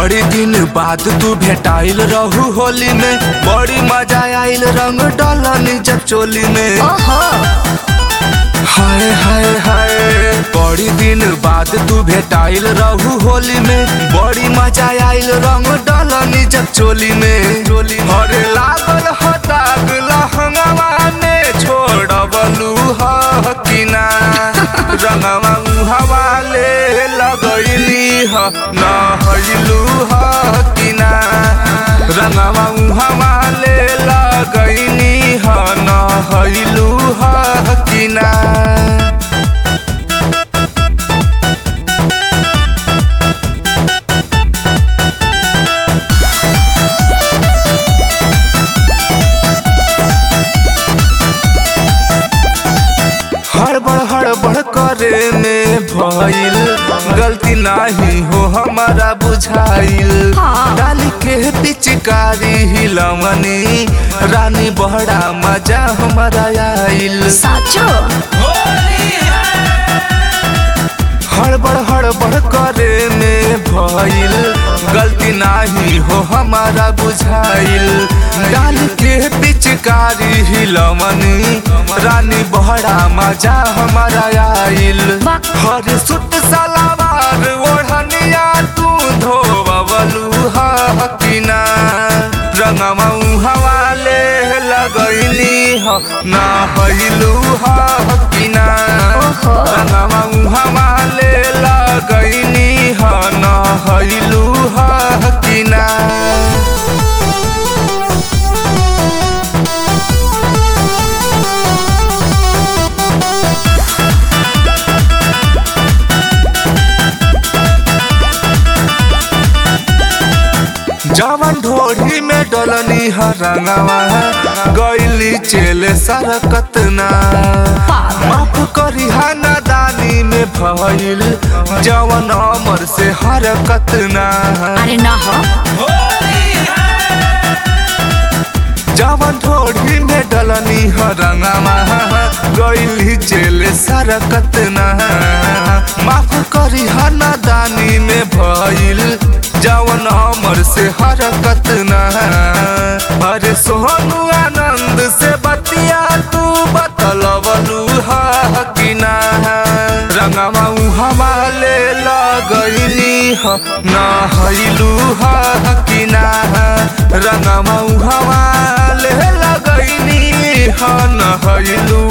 बड़ी दिन बाद तू भेटाइल रहू होली में, बड़ी मजा आइल रंग डालनी जब चोली में। हाय हाय हाय, बड़ी दिन बाद तू भेटाइल रहू होली में, बड़ी मजा आइल रंग डालनी जब चोली में। हरे लागल हो दाग लहंगवा में छोड़बलू ह कि ना, रंगवा हवा ले लगैली ह नहैलू ह कि ना, रंगवा हवा ले लगैली ह नहैलू ह कि ना। हड़बड़ करे में भइल गलती नाही हो हमारा बुझाइल, डाली के पिचकारी हिलवनी रानी बड़ा मजा हमारा आइल। साचो हड़बड़ करे में भइल गलती नाही हो हमारा बुझाइल, डाल के पिचकारी हिलवनी रानी बड़ा मजा हमारा आइल। हर सुट सलवार ओढ़निया तू धोबलू ह कि ना, रंगवा हवा ले लगैली ह नहैलू ह कि ना, रंगवा हवा ले लगैली ह नहैलू ह कि ना। जवन ढोरी में डलनी ह रंगवा गईली चेले सरकत ना, माफ करी हा नादानी में भइल जवन अमर से हरकत ना। अरे ना हो जवन ढोरी में डलनी ह रंगवा गईली चेले सरकत ना, माफ करी हा नादानी में भइल जवन अमर से हरकत ना। अरे सोनू आनंद से बतिया तू बतलवलू ह कि ना, रंगवा हवा ले लगैली ह नहैलू ह कि ना, रंगवा हवा ले लगैली ह नहैलू